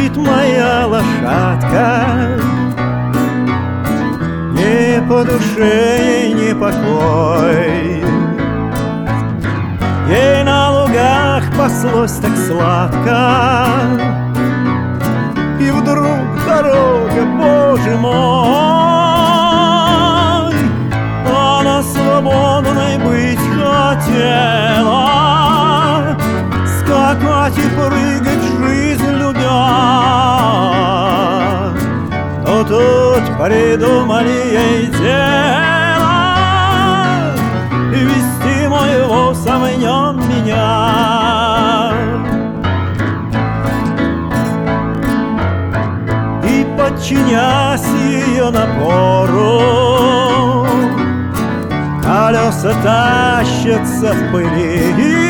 бежит моя лошадка, не по душе ей не покой. Ей на лугах паслось так сладко, и вдруг дорога, Боже мой, она свободной быть хотела, скакать и прыгать жизнь любя. Но тут придумали ей дело вести моего сомнен меня. И подчинясь ее напору, колеса тащатся в пыли,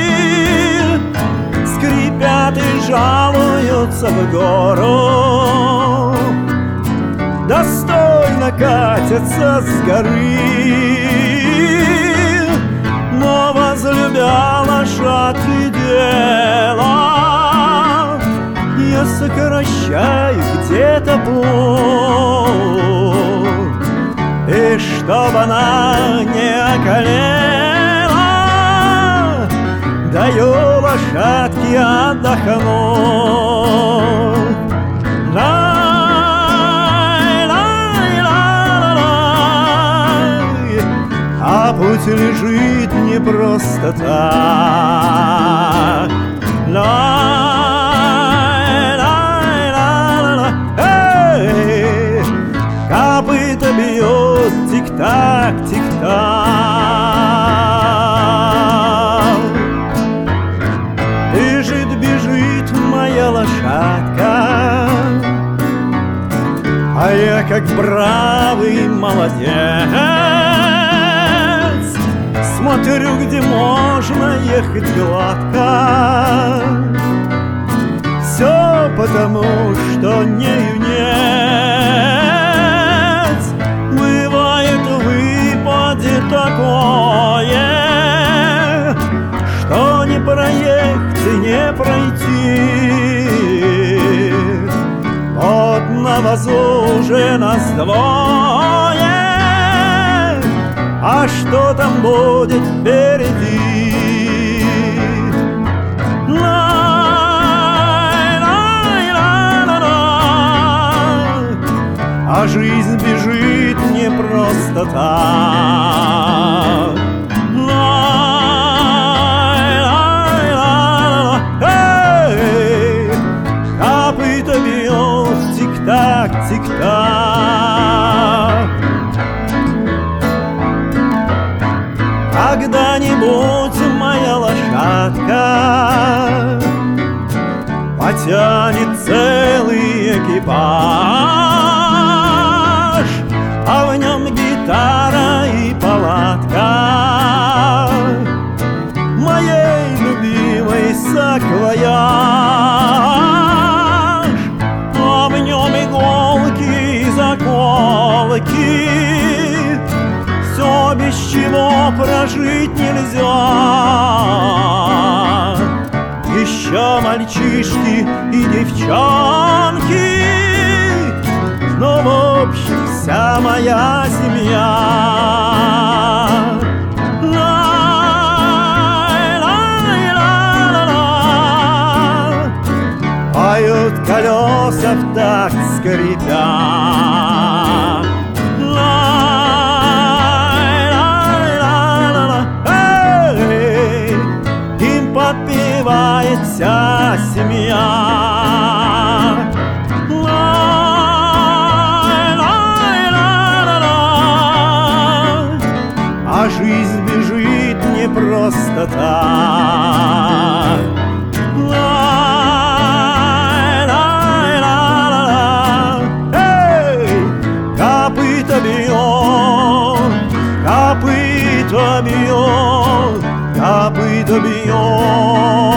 скрипят и жалуются в гору, достойно катятся с горы. Но возлюбя лошадки дело, я сокращаю где-то путь, и чтоб она не околела, даю лошадке отдохнуть. А путь лежит не просто так. Копыта бьет тик-так, тик-так. Бежит моя лошадка, а я как бравый молодец смотрю, где можно ехать гладко. Все потому, что не юнец. Бывает в выпаде такое, что не проехать и не пройти. Вот на вазу уже нас двое, а что там будет впереди? А жизнь бежит не просто так. Копыта бьет тик-так, тик-так. Когда-нибудь моя лошадка потянет целый экипаж, а в нем гитара и палатка моей любимой саквояж, а в нем иголки и заколки, все, без чего прожить нельзя. Еще мальчишки и девчонки, но в общем вся моя семья. Поют колеса в такт скрипя. Им подпевает вся семья. А жизнь бежит не просто так. Копыта бьет, копыта бьет, копыта бьет.